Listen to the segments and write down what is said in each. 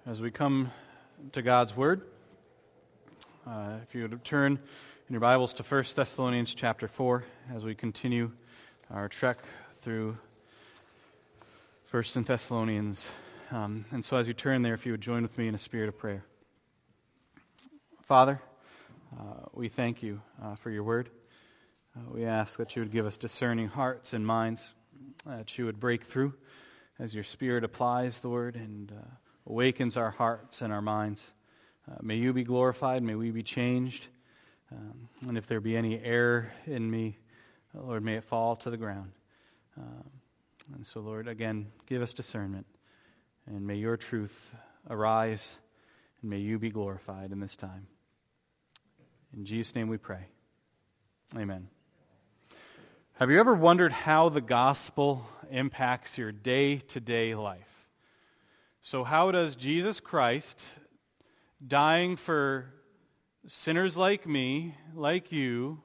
As we come to God's Word, if you would turn in your Bibles to 1 Thessalonians chapter 4, as we continue our trek through 1 Thessalonians. And so as you turn there, if you would join with me in a spirit of prayer. Father, we thank you for your Word. We ask that you would give us discerning hearts and minds, that you would break through as your Spirit applies the Word and awakens our hearts and our minds. May you be glorified, may we be changed, and if there be any error in me, Lord, may it fall to the ground. And so, Lord, again, give us discernment, and may your truth arise, and may you be glorified in this time. In Jesus' name we pray. Amen. Have you ever wondered how the gospel impacts your day-to-day life? So how does Jesus Christ, dying for sinners like me, like you,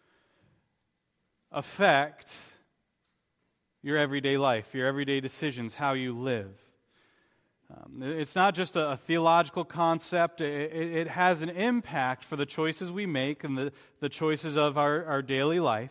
affect your everyday life, your everyday decisions, how you live? It's not just a theological concept. It has an impact for the choices we make and the choices of our daily life.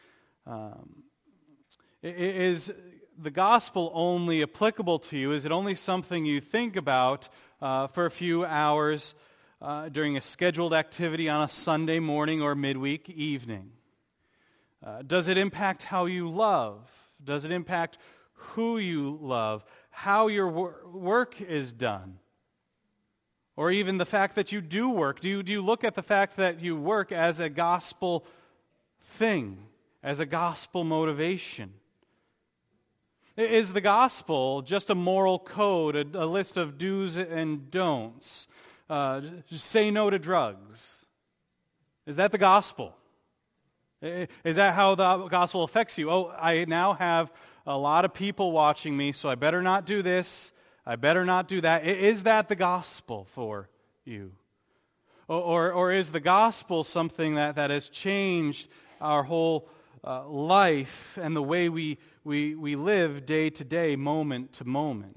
Is the gospel only applicable to you? Is it only something you think about for a few hours during a scheduled activity on a Sunday morning or midweek evening? Does it impact how you love? Does it impact who you love? How your work is done? Or even the fact that you do work? Do you look at the fact that you work as a gospel thing, as a gospel motivation? Is the gospel just a moral code, a list of do's and don'ts? Just say no to drugs. Is that the gospel? Is that how the gospel affects you? Oh, I now have a lot of people watching me, so I better not do this, I better not do that. Is that the gospel for you? Or is the gospel something that has changed our whole life and the way we live day to day, moment to moment?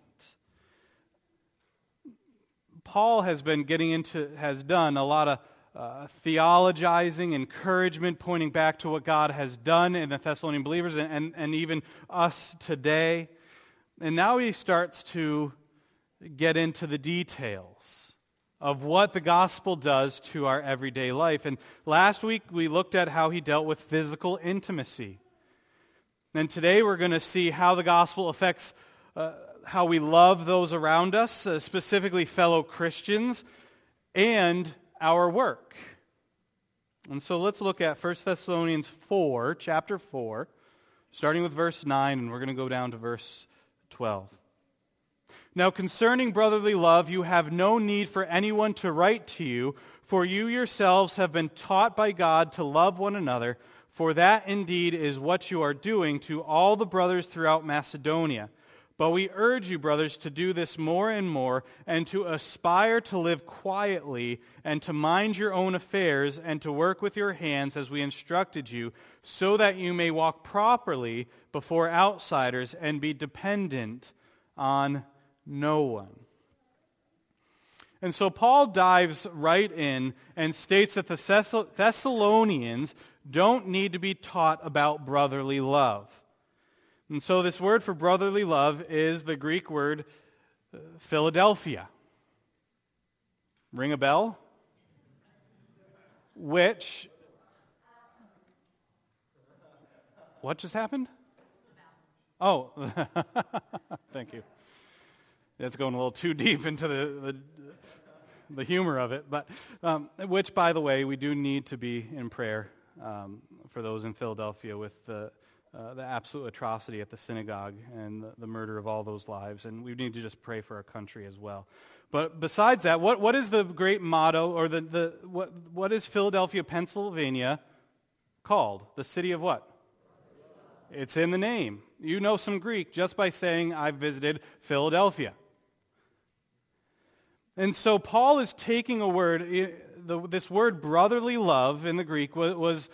Paul has done a lot of theologizing, encouragement, pointing back to what God has done in the Thessalonian believers and even us today. And now he starts to get into the details of what the gospel does to our everyday life. And last week we looked at how he dealt with physical intimacy. And today we're going to see how the gospel affects how we love those around us, specifically fellow Christians, and our work. And so let's look at 1 Thessalonians 4, chapter 4, starting with verse 9, and we're going to go down to verse 12. Now concerning brotherly love, you have no need for anyone to write to you, for you yourselves have been taught by God to love one another, for that indeed is what you are doing to all the brothers throughout Macedonia. But we urge you, brothers, to do this more and more, and to aspire to live quietly, and to mind your own affairs, and to work with your hands as we instructed you, so that you may walk properly before outsiders and be dependent on no one. And so Paul dives right in and states that the Thessalonians don't need to be taught about brotherly love. And so this word for brotherly love is the Greek word Philadelphia. Ring a bell? What just happened? Oh, thank you. That's going a little too deep into the humor of it, but which, by the way, we do need to be in prayer for those in Philadelphia with the absolute atrocity at the synagogue and the murder of all those lives. And we need to just pray for our country as well. But besides that, what is the great motto, or what is Philadelphia, Pennsylvania called? The city of what? It's in the name. You know some Greek just by saying, I've visited Philadelphia. And so Paul is taking a word, this word brotherly love in the Greek was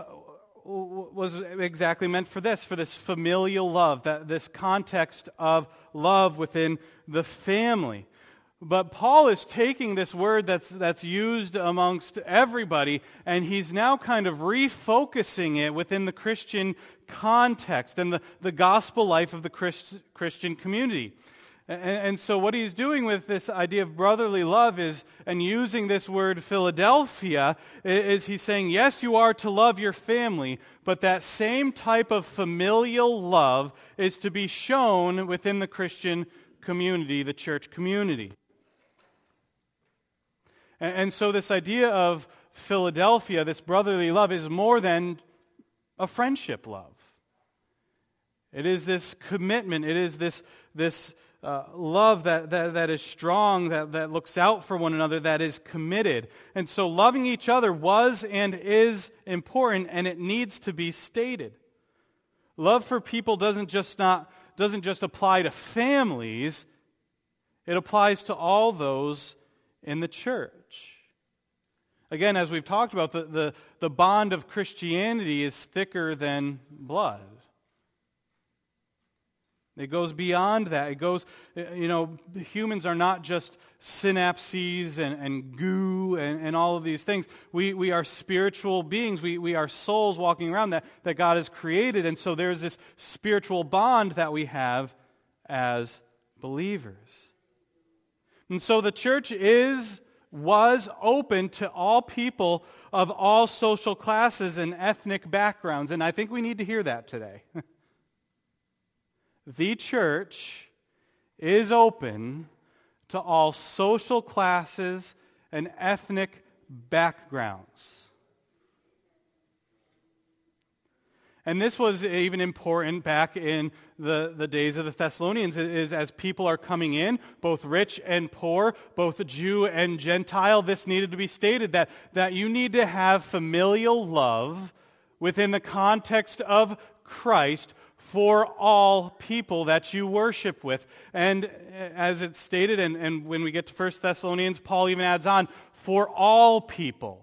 exactly meant for this familial love, this context of love within the family. But Paul is taking this word that's used amongst everybody, and he's now kind of refocusing it within the Christian context and the gospel life of the Christian community. And so what he's doing with this idea of brotherly love is, and using this word Philadelphia, is he's saying, yes, you are to love your family, but that same type of familial love is to be shown within the Christian community, the church community. And so this idea of Philadelphia, this brotherly love, is more than a friendship love. It is this commitment. It is this love that is strong, that looks out for one another, that is committed. And so loving each other was and is important, and it needs to be stated. Love for people doesn't just apply to families. It applies to all those in the church. Again, as we've talked about, the bond of Christianity is thicker than blood. It goes beyond that. It goes, humans are not just synapses and goo and all of these things. We are spiritual beings. We are souls walking around that God has created. And so there's this spiritual bond that we have as believers. And so the church was open to all people of all social classes and ethnic backgrounds. And I think we need to hear that today. The church is open to all social classes and ethnic backgrounds. And this was even important back in the days of the Thessalonians, is as people are coming in, both rich and poor, both Jew and Gentile, this needed to be stated, that you need to have familial love within the context of Christ for all people that you worship with. And as it's stated, and when we get to 1 Thessalonians, Paul even adds on, for all people.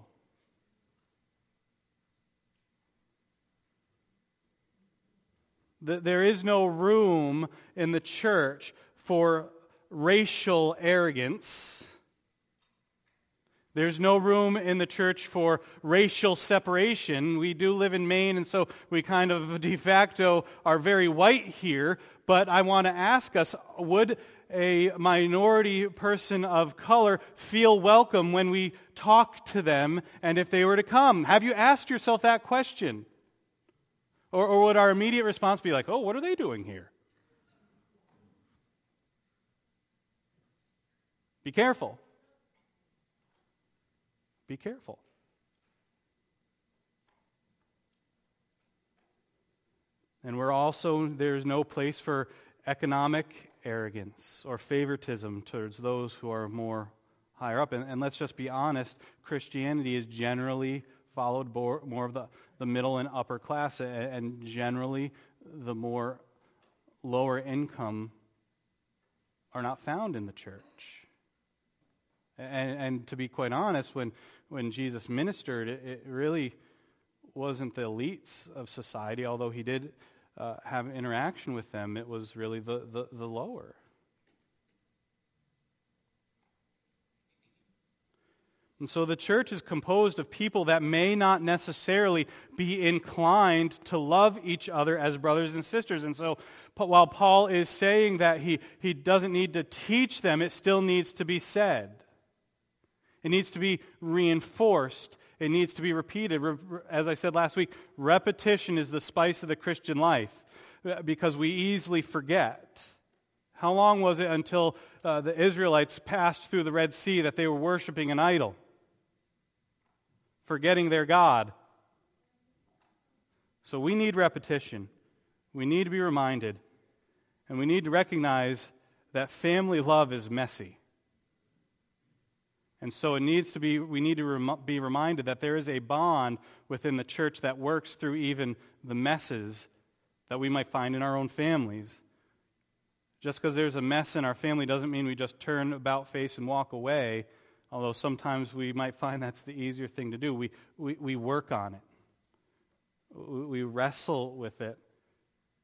There is no room in the church for racial arrogance. There's no room in the church for racial separation. We do live in Maine, and so we kind of de facto are very white here. But I want to ask us, would a minority person of color feel welcome when we talk to them and if they were to come? Have you asked yourself that question? Or would our immediate response be like, oh, what are they doing here? Be careful. Be careful. And there's no place for economic arrogance or favoritism towards those who are more higher up. And let's just be honest, Christianity is generally followed more of the middle and upper class, and generally the more lower income are not found in the church. And to be quite honest, when Jesus ministered, it really wasn't the elites of society, although he did have interaction with them. It was really the lower. And so the church is composed of people that may not necessarily be inclined to love each other as brothers and sisters. And so while Paul is saying that he doesn't need to teach them, it still needs to be said. It needs to be reinforced. It needs to be repeated. As I said last week, repetition is the spice of the Christian life because we easily forget. How long was it until the Israelites passed through the Red Sea that they were worshiping an idol? Forgetting their God. So we need repetition. We need to be reminded. And we need to recognize that family love is messy. And so we need to be reminded that there is a bond within the church that works through even the messes that we might find in our own families. Just because there's a mess in our family doesn't mean we just turn about face and walk away. Although sometimes we might find that's the easier thing to do. We work on it. We wrestle with it.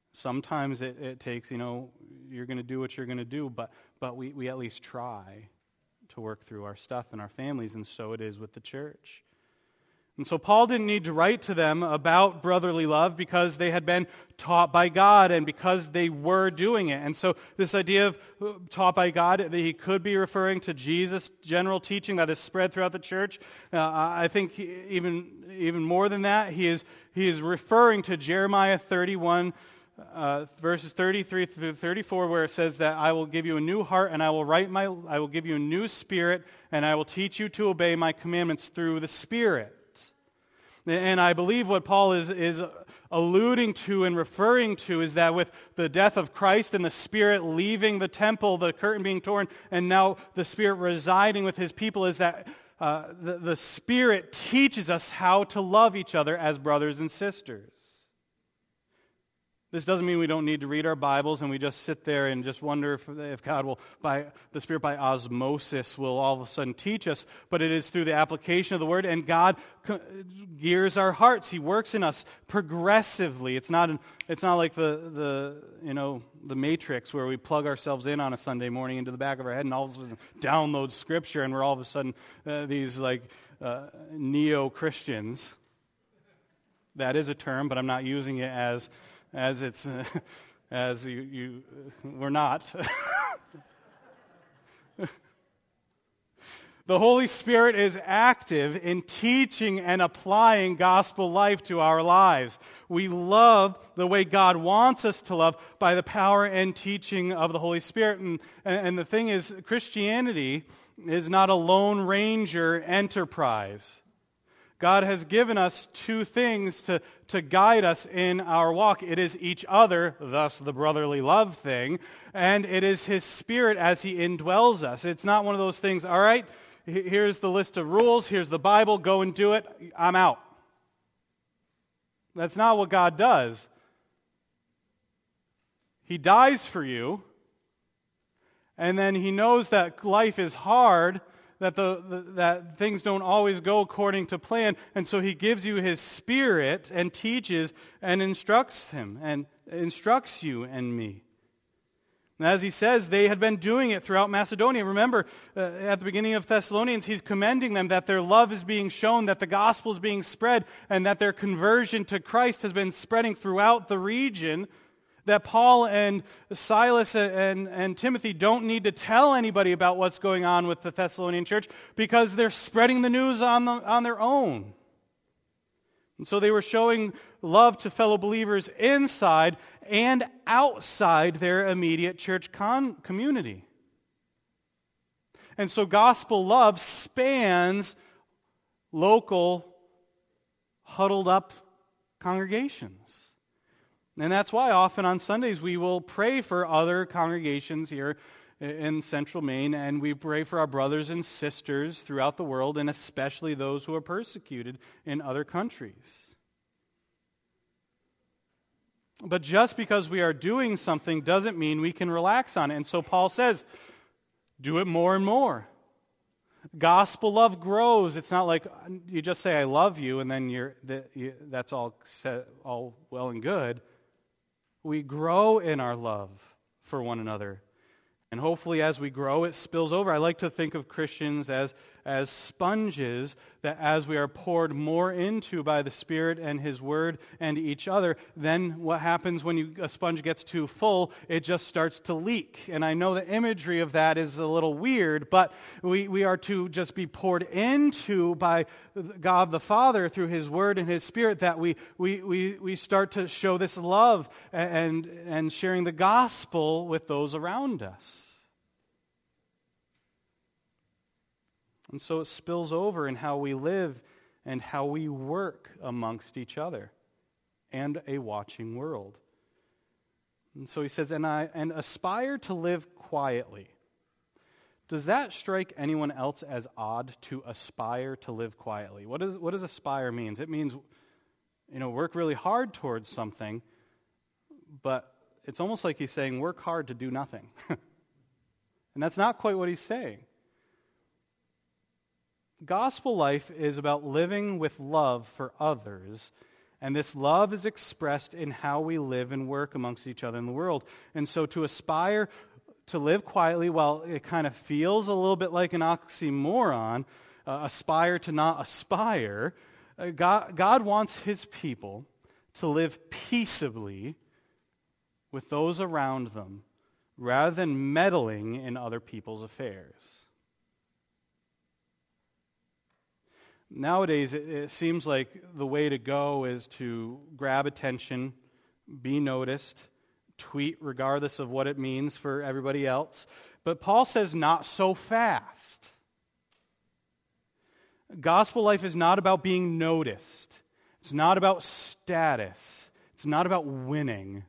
Sometimes it takes, you're going to do what you're going to do, but we at least try. to work through our stuff and our families, and so it is with the church. And so Paul didn't need to write to them about brotherly love because they had been taught by God and because they were doing it. And so this idea of taught by God, that he could be referring to Jesus' general teaching that is spread throughout the church. I think even more than that, he is referring to Jeremiah 31, verses 33 through 34, where it says that I will give you a new heart and I will give you a new spirit, and I will teach you to obey my commandments through the Spirit. And I believe what Paul is alluding to and referring to is that with the death of Christ and the Spirit leaving the temple, the curtain being torn, and now the Spirit residing with his people, is that the Spirit teaches us how to love each other as brothers and sisters. This doesn't mean we don't need to read our Bibles and we just sit there and just wonder if God will, by the Spirit, by osmosis, will all of a sudden teach us. But it is through the application of the Word, and God gears our hearts. He works in us progressively. It's not like the Matrix, where we plug ourselves in on a Sunday morning into the back of our head and all of a sudden download Scripture, and we're all of a sudden these neo-Christians. That is a term, but I'm not using it as it's, we're not. The Holy Spirit is active in teaching and applying gospel life to our lives. We love the way God wants us to love by the power and teaching of the Holy Spirit. And the thing is, Christianity is not a Lone Ranger enterprise. God has given us two things to guide us in our walk. It is each other, thus the brotherly love thing, and it is His Spirit as He indwells us. It's not one of those things, all right, here's the list of rules, here's the Bible, go and do it, I'm out. That's not what God does. He dies for you, and then He knows that life is hard, that that things don't always go according to plan, and so He gives you His Spirit and teaches and instructs you and me. And as he says, they had been doing it throughout Macedonia. Remember, at the beginning of Thessalonians, he's commending them that their love is being shown, that the gospel is being spread, and that their conversion to Christ has been spreading throughout the region. That Paul and Silas and Timothy don't need to tell anybody about what's going on with the Thessalonian church because they're spreading the news on their own. And so they were showing love to fellow believers inside and outside their immediate church community. And so gospel love spans local, huddled up congregations. And that's why often on Sundays we will pray for other congregations here in Central Maine, and we pray for our brothers and sisters throughout the world, and especially those who are persecuted in other countries. But just because we are doing something doesn't mean we can relax on it. And so Paul says, do it more and more. Gospel love grows. It's not like you just say, I love you, and then that's all well and good. We grow in our love for one another. And hopefully as we grow, it spills over. I like to think of Christians as sponges that as we are poured more into by the Spirit and His Word and each other, then what happens when a sponge gets too full, it just starts to leak. And I know the imagery of that is a little weird, but we are to just be poured into by God the Father through His Word and His Spirit, that we start to show this love and sharing the gospel with those around us. And so it spills over in how we live and how we work amongst each other and a watching world. And so he says, and aspire to live quietly. Does that strike anyone else as odd, to aspire to live quietly? What does aspire mean? It means, work really hard towards something, but it's almost like he's saying work hard to do nothing. And that's not quite what he's saying. Gospel life is about living with love for others, and this love is expressed in how we live and work amongst each other in the world. And so to aspire to live quietly, while it kind of feels a little bit like an oxymoron, aspire to not aspire, God wants his people to live peaceably with those around them rather than meddling in other people's affairs. Nowadays, it seems like the way to go is to grab attention, be noticed, tweet regardless of what it means for everybody else. But Paul says not so fast. Gospel life is not about being noticed. It's not about status. It's not about winning.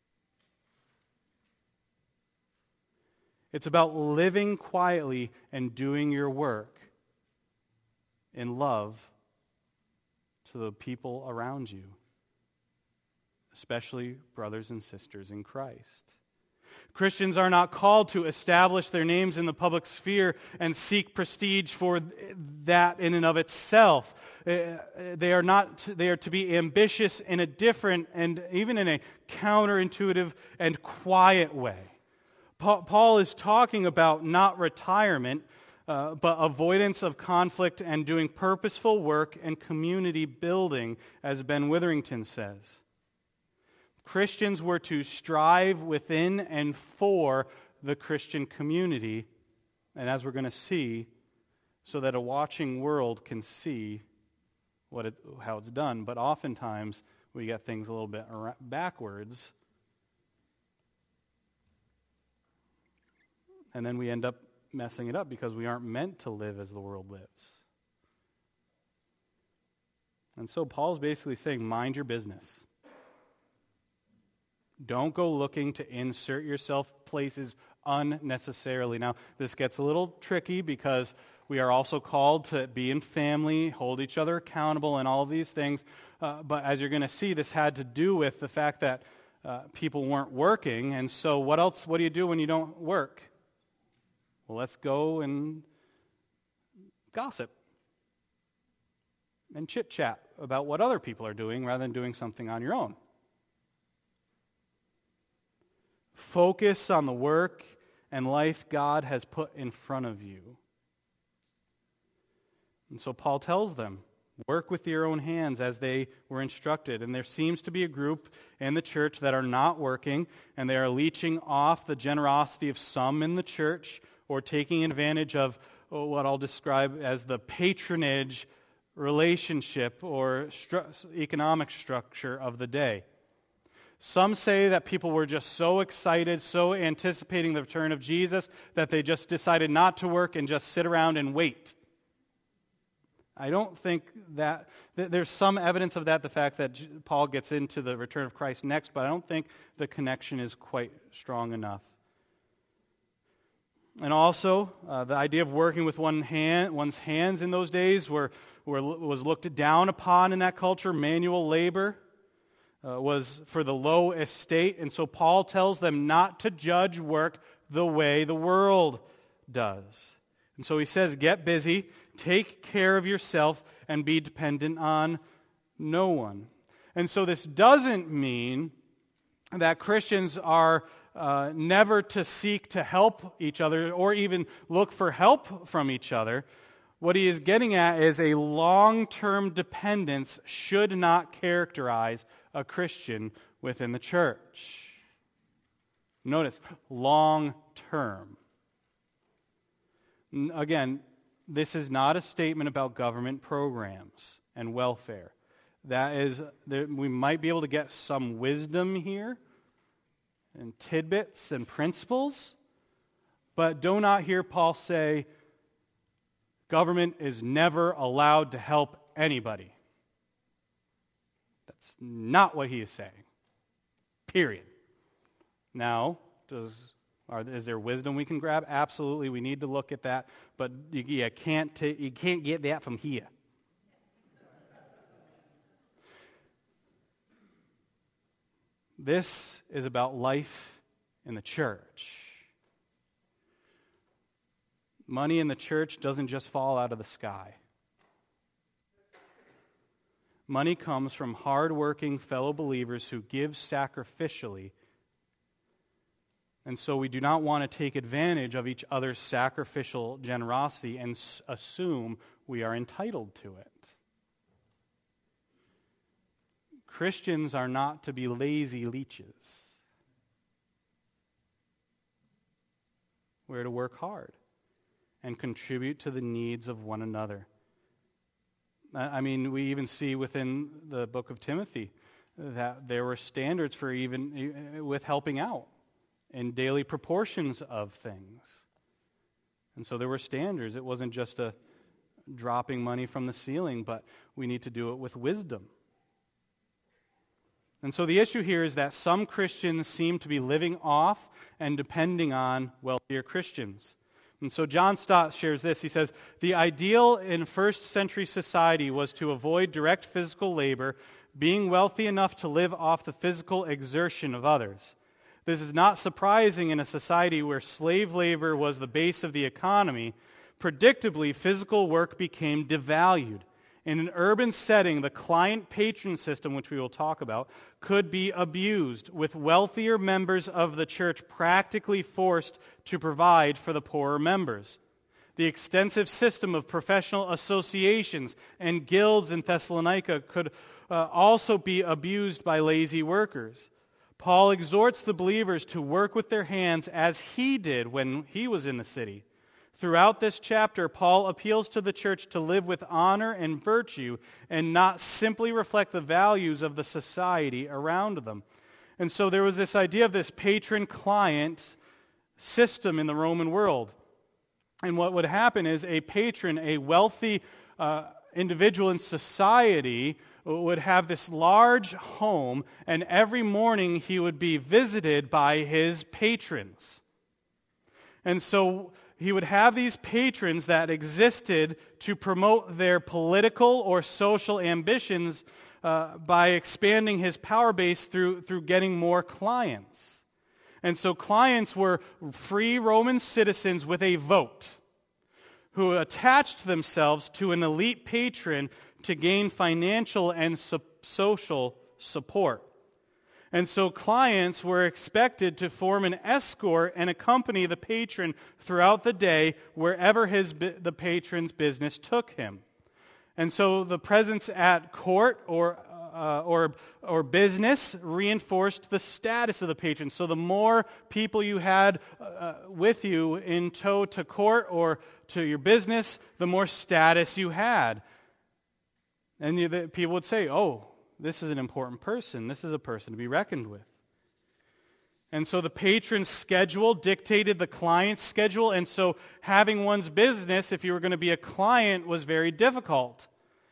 It's about living quietly and doing your work in love to the people around you, especially brothers and sisters in Christ. Christians are not called to establish their names in the public sphere and seek prestige for that in and of itself. They are to be ambitious in a different and even in a counterintuitive and quiet way. Paul is talking about not retirement, but avoidance of conflict and doing purposeful work and community building, as Ben Witherington says. Christians were to strive within and for the Christian community, and as we're going to see, so that a watching world can see how it's done. But oftentimes, we get things a little bit backwards, and then we end up messing it up because we aren't meant to live as the world lives. And so Paul's basically saying, mind your business. Don't go looking to insert yourself places unnecessarily. Now, this gets a little tricky because we are also called to be in family, hold each other accountable, and all of these things. But as you're going to see, this had to do with the fact that people weren't working. And so what do you do when you don't work? Well, let's go and gossip and chit-chat about what other people are doing rather than doing something on your own. Focus on the work and life God has put in front of you. And so Paul tells them, work with your own hands as they were instructed. And there seems to be a group in the church that are not working, and they are leeching off the generosity of some in the church or taking advantage of what I'll describe as the patronage relationship or economic structure of the day. Some say that people were just so excited, so anticipating the return of Jesus, that they just decided not to work and just sit around and wait. I don't think that there's some evidence of that, the fact that Paul gets into the return of Christ next, but I don't think the connection is quite strong enough. And also, the idea of working with one's hands in those days was looked down upon in that culture. Manual labor was for the low estate, and so Paul tells them not to judge work the way the world does. And so he says, get busy, take care of yourself, and be dependent on no one. And so this doesn't mean that Christians are never to seek to help each other or even look for help from each other. What he is getting at is a long-term dependence should not characterize a Christian within the church. Notice, long-term. Again, this is not a statement about government programs and welfare. We might be able to get some wisdom here and tidbits and principles, but do not hear Paul say, government is never allowed to help anybody. That's not what he is saying. Period. Now, is there wisdom we can grab? Absolutely, we need to look at that, but you can't get that from here. This is about life in the church. Money in the church doesn't just fall out of the sky. Money comes from hardworking fellow believers who give sacrificially And so we do not want to take advantage of each other's sacrificial generosity and assume we are entitled to it. Christians are not to be lazy leeches. We're to work hard and contribute to the needs of one another. I mean, we even see within the book of Timothy that there were standards for even with helping out in daily proportions of things. And so there were standards. It wasn't just a dropping money from the ceiling, but we need to do it with wisdom. And so the issue here is that some Christians seem to be living off and depending on wealthier Christians. And so John Stott shares this. He says, the ideal in first century society was to avoid direct physical labor, being wealthy enough to live off the physical exertion of others. This is not surprising in a society where slave labor was the base of the economy. Predictably, physical work became devalued. In an urban setting, the client-patron system, which we will talk about, could be abused, with wealthier members of the church practically forced to provide for the poorer members. The extensive system of professional associations and guilds in Thessalonica could also be abused by lazy workers. Paul exhorts the believers to work with their hands as he did when he was in the city. Throughout this chapter, Paul appeals to the church to live with honor and virtue and not simply reflect the values of the society around them. And so there was this idea of this patron-client system in the Roman world. And what would happen is a patron, a wealthy individual in society, would have this large home, and every morning he would be visited by his patrons. And so he would have these patrons that existed to promote their political or social ambitions by expanding his power base through getting more clients. And so clients were free Roman citizens with a vote who attached themselves to an elite patron to gain financial and social support. And so clients were expected to form an escort and accompany the patron throughout the day wherever the patron's business took him. And so the presence at court or business reinforced the status of the patron. So the more people you had with you in tow to court or to your business, the more status you had. And people would say, oh, this is an important person. This is a person to be reckoned with. And so the patron's schedule dictated the client's schedule, and so having one's business, if you were going to be a client, was very difficult.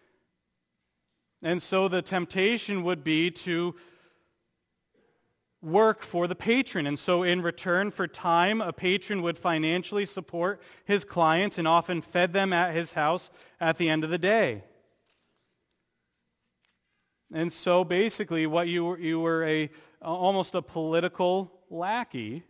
And so the temptation would be to work for the patron. And so in return for time, a patron would financially support his clients and often fed them at his house at the end of the day. And so basically what you were almost a political lackey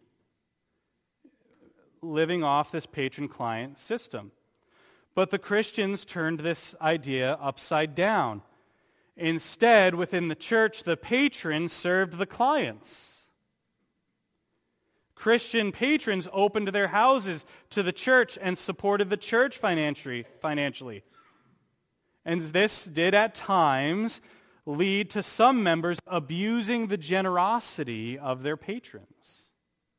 living off this patron-client system. But the Christians turned this idea upside down. Instead, within the church, the patron served the clients. Christian patrons opened their houses to the church and supported the church financially. And this did at times lead to some members abusing the generosity of their patrons.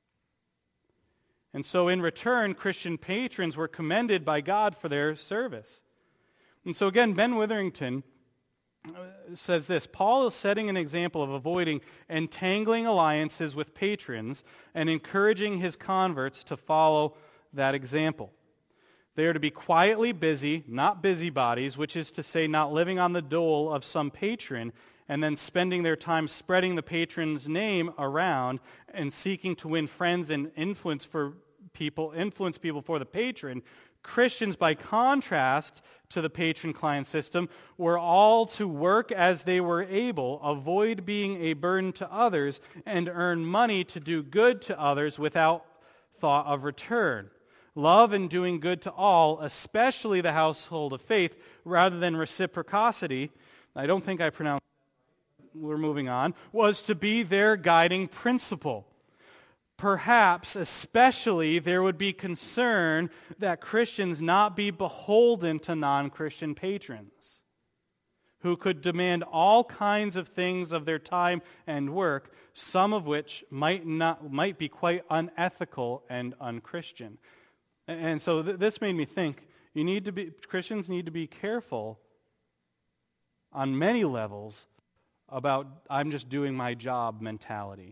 And so in return, Christian patrons were commended by God for their service. And so again, Ben Witherington says this: Paul is setting an example of avoiding entangling alliances with patrons and encouraging his converts to follow that example. They are to be quietly busy, not busybodies, which is to say not living on the dole of some patron and then spending their time spreading the patron's name around and seeking to win friends and influence people for the patron. Christians, by contrast to the patron-client system, were all to work as they were able, avoid being a burden to others, and earn money to do good to others without thought of return. Love and doing good to all, especially the household of faith, rather than reciprocity, I don't think I pronounced that, we're moving on, was to be their guiding principle. perhaps especially there would be concern that Christians not be beholden to non-Christian patrons who could demand all kinds of things of their time and work, some of which might be quite unethical and unchristian. And so this made me think, Christians need to be careful on many levels about I'm just doing my job mentality.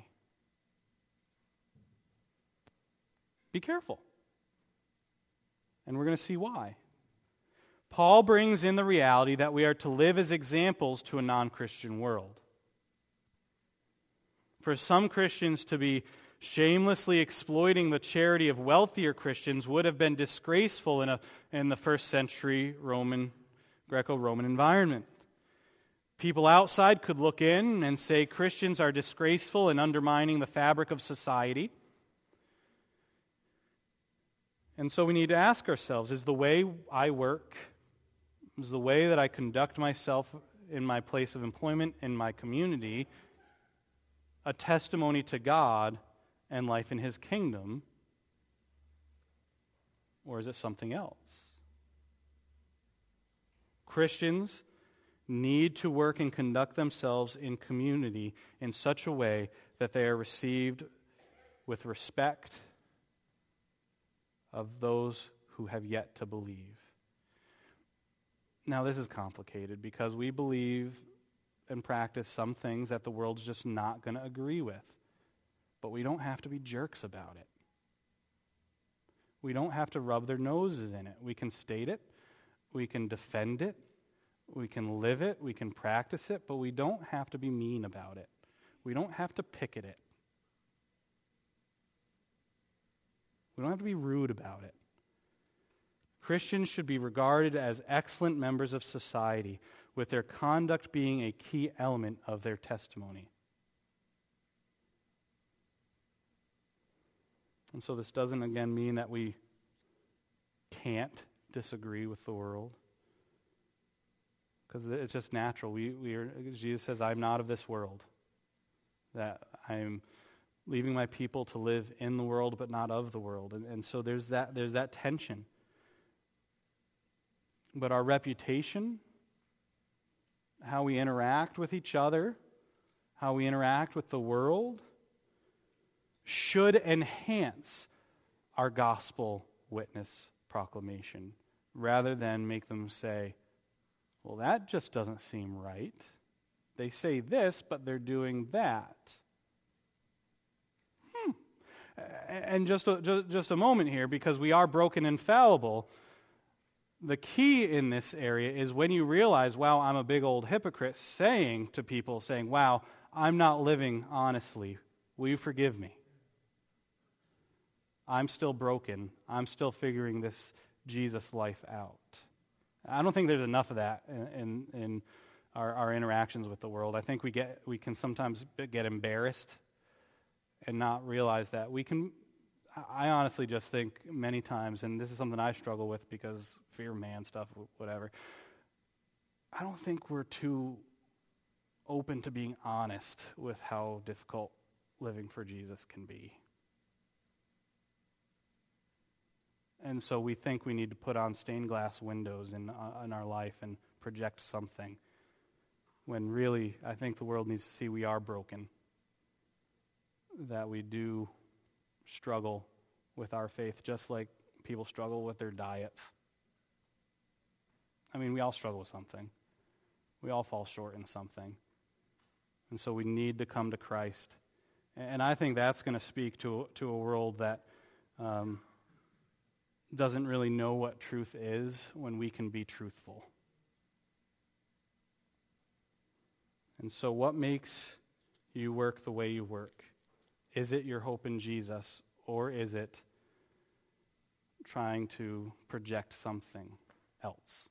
Be careful. And we're going to see why. Paul brings in the reality that we are to live as examples to a non-Christian world. For some Christians to be shamelessly exploiting the charity of wealthier Christians would have been disgraceful in the first century Greco-Roman environment. People outside could look in and say Christians are disgraceful and undermining the fabric of society. And so we need to ask ourselves, is the way I work, is the way that I conduct myself in my place of employment, in my community, a testimony to God and life in His kingdom, or is it something else? Christians need to work and conduct themselves in community in such a way that they are received with respect of those who have yet to believe. Now, this is complicated because we believe and practice some things that the world's just not going to agree with. But we don't have to be jerks about it. We don't have to rub their noses in it. We can state it. We can defend it. We can live it. We can practice it. But we don't have to be mean about it. We don't have to picket it. We don't have to be rude about it. Christians should be regarded as excellent members of society, with their conduct being a key element of their testimony. And so this doesn't, again, mean that we can't disagree with the world, because it's just natural. Jesus says, I'm not of this world, that I'm leaving my people to live in the world but not of the world. And so there's that tension. But our reputation, how we interact with each other, how we interact with the world, should enhance our gospel witness proclamation rather than make them say, well, that just doesn't seem right. They say this, but they're doing that. And just a moment here, because we are broken and fallible. The key in this area is when you realize, wow, I'm a big old hypocrite, saying to people, wow, I'm not living honestly. Will you forgive me? I'm still broken. I'm still figuring this Jesus life out. I don't think there's enough of that in our interactions with the world. I think we can sometimes get embarrassed and not realize that I honestly just think many times, and this is something I struggle with because fear of man stuff, whatever, I don't think we're too open to being honest with how difficult living for Jesus can be. And so we think we need to put on stained glass windows in our life and project something, when really I think the world needs to see we are broken, that we do struggle with our faith just like people struggle with their diets. I mean, we all struggle with something. We all fall short in something. And so we need to come to Christ. And I think that's going to speak to a world that doesn't really know what truth is when we can be truthful. And so what makes you work the way you work? Is it your hope in Jesus, or is it trying to project something else?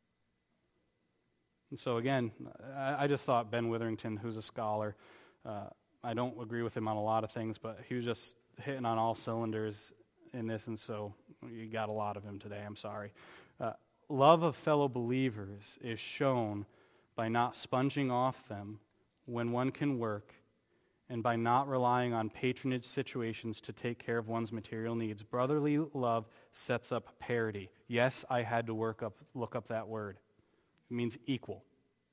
And so again, I just thought Ben Witherington, who's a scholar, I don't agree with him on a lot of things, but he was just hitting on all cylinders in this, and so you got a lot of him today. I'm sorry. Love of fellow believers is shown by not sponging off them when one can work and by not relying on patronage situations to take care of one's material needs. Brotherly love sets up parity. Yes, I had to look up that word. It means equal.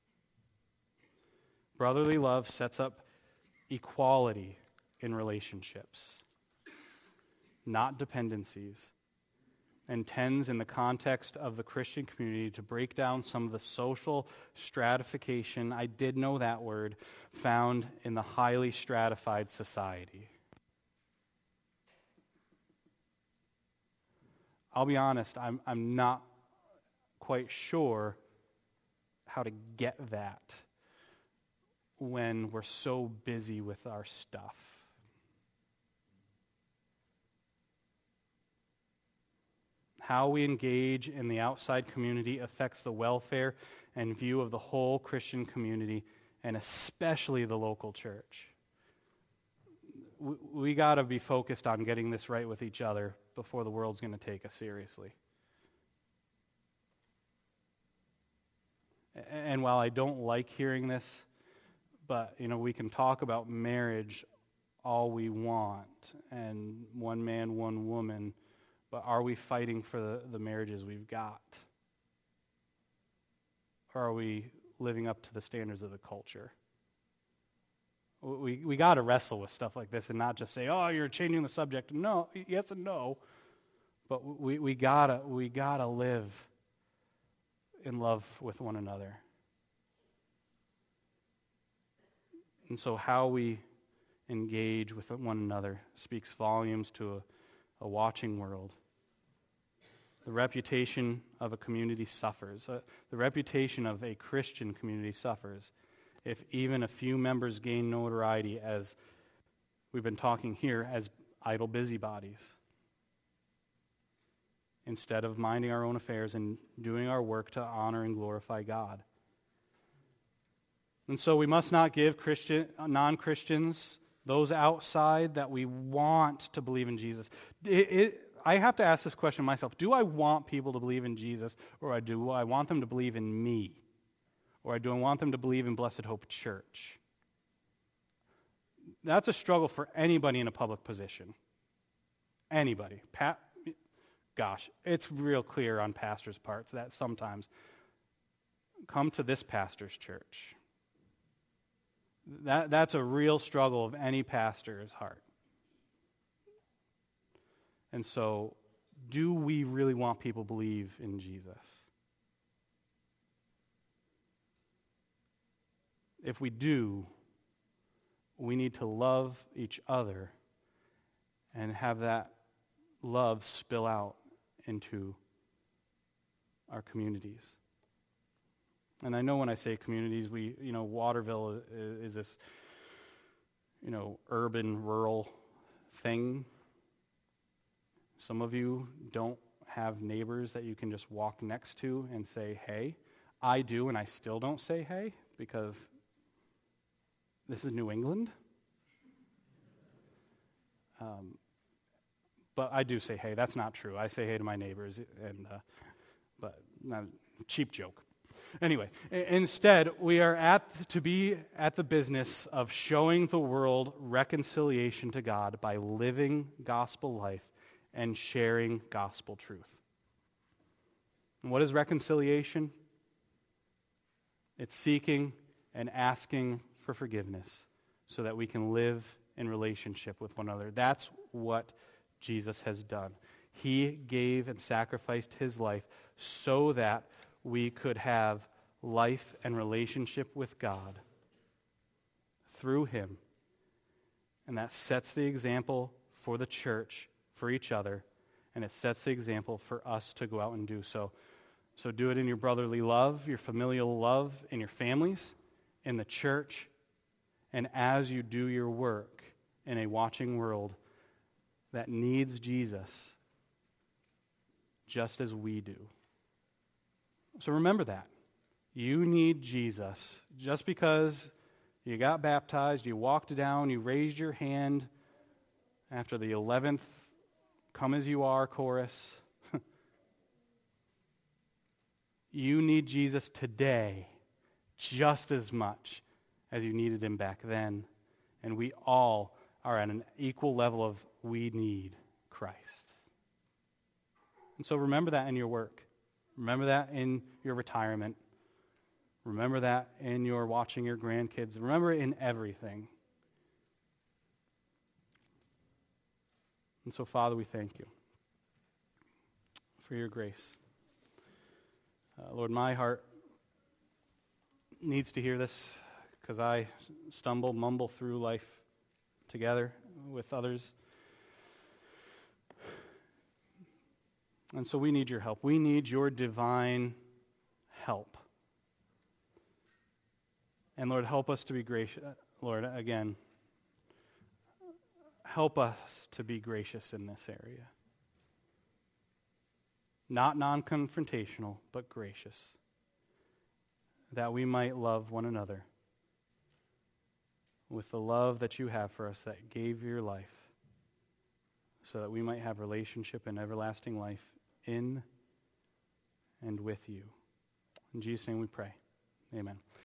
Brotherly love sets up equality in relationships, not dependencies, and tends, in the context of the Christian community, to break down some of the social stratification, I did know that word, found in the highly stratified society. I'll be honest, I'm not quite sure how to get that when we're so busy with our stuff. How we engage in the outside community affects the welfare and view of the whole Christian community, and especially the local church. We got to be focused on getting this right with each other before the world's going to take us seriously. And while I don't like hearing this, but we can talk about marriage all we want, and one man, one woman, but are we fighting for the marriages we've got? Or are we living up to the standards of the culture? We got to wrestle with stuff like this and not just say, "Oh, you're changing the subject." No, yes and no. But we gotta live in love with one another. And so how we engage with one another speaks volumes to a watching world. The reputation of a community suffers. The reputation of a Christian community suffers if even a few members gain notoriety, as we've been talking here, as idle busybodies, instead of minding our own affairs and doing our work to honor and glorify God. And so we must not give non-Christians, those outside that we want to believe in Jesus. I have to ask this question myself. Do I want people to believe in Jesus, or do I want them to believe in me? Or do I want them to believe in Blessed Hope Church? That's a struggle for anybody in a public position. Anybody. Gosh, it's real clear on pastors' parts that sometimes come to this pastor's church. That's a real struggle of any pastor's heart. And so, do we really want people to believe in Jesus? If we do, we need to love each other and have that love spill out into our communities. And I know when I say communities, Waterville is this, urban, rural thing. Some of you don't have neighbors that you can just walk next to and say, hey. I do, and I still don't say hey, because this is New England. But I do say hey. That's not true. I say hey to my neighbors, but not a cheap joke. Anyway, instead, we are to be at the business of showing the world reconciliation to God by living gospel life and sharing gospel truth. And what is reconciliation? It's seeking and asking for forgiveness so that we can live in relationship with one another. That's what Jesus has done. He gave and sacrificed his life so that we could have life and relationship with God through him. And that sets the example for the church, for each other, and it sets the example for us to go out and do so. So do it in your brotherly love, your familial love, in your families, in the church, and as you do your work in a watching world that needs Jesus just as we do. So remember that. You need Jesus. Just because you got baptized, you walked down, you raised your hand after the 11th come as you are chorus. You need Jesus today just as much as you needed him back then. And we all are at an equal level of we need Christ. And so remember that in your work. Remember that in your retirement. Remember that in your watching your grandkids. Remember it in everything. And so, Father, we thank you for your grace. Lord, my heart needs to hear this because I stumble, mumble through life together with others. And so we need your help. We need your divine help. And Lord, help us to be gracious. Lord, again, help us to be gracious in this area. Not non-confrontational, but gracious. That we might love one another with the love that you have for us that gave your life so that we might have relationship and everlasting life in and with you. In Jesus' name we pray. Amen.